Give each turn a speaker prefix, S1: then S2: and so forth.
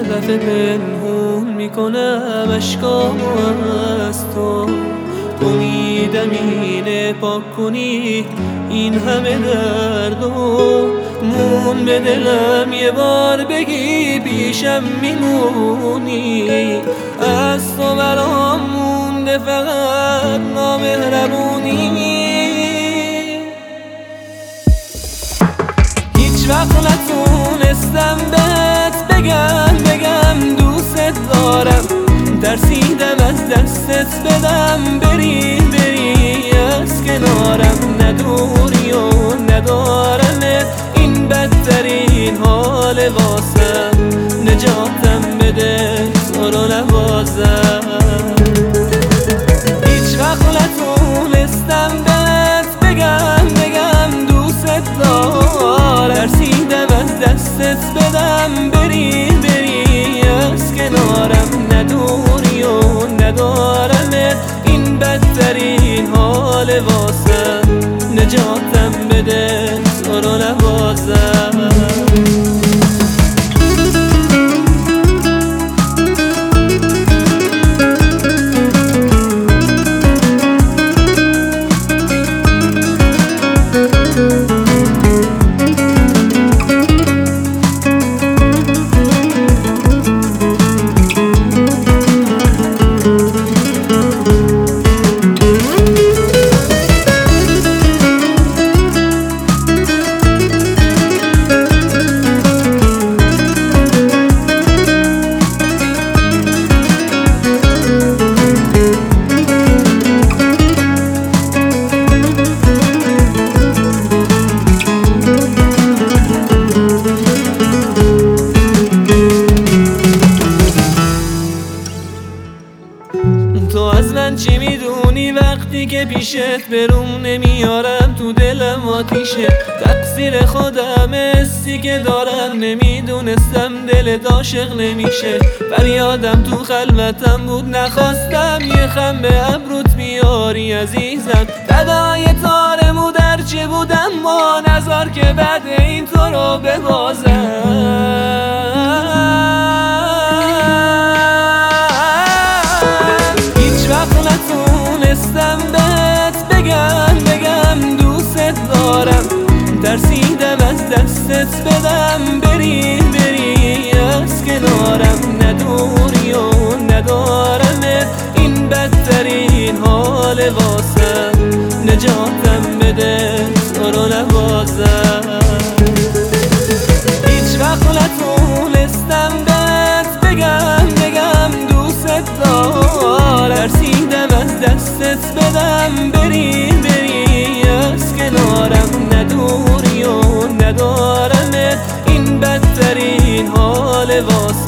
S1: دفعه پنهون میکنم اشکامو از تو میدم اینه پاک کنی این همه دردو مون به دلم یه بار بگی پیشم میمونی از تو برام مونده فقط نامهربونی هیچ وقت نتونستم بهت بگم دوست دارم ترسیدم از دستت بدم بری از کنارم ندوری و ندارمت این بدترین حال واسم نجاتم بده تو رو نوازم هیچ وقت نتونستم بهت بگم دوست دارم ترسیدم از دستت بدم بری از کنارم ندوری و ندارمت این بدترین حال واسم نجاتم بده تو رو نوازم تو از من چی میدونی وقتی که پیشت بروم نمیارم تو دلم آتیشه تقصیر خودم حسی که دارم نمیدونستم دلت عاشق نمیشه فریادم تو خلوتم بود نخواستم یه خم به ابروت بیاری عزیزم فدای تار مودر چه بودم ما نظر که بعد این تو رو ببازم نتونستم بهت بگم دوست دارم ترسیدم از دستت بدم بری از کنارم ندوری و ندارمت این بدترین حال واسم نجاتم بده تو رو نوازم هیچ وقت نتونستم بهت بگم دوست دارم ترسیدم از دستت بدم بری از کنارم ندوری و ندارمت این بدترین حال واسه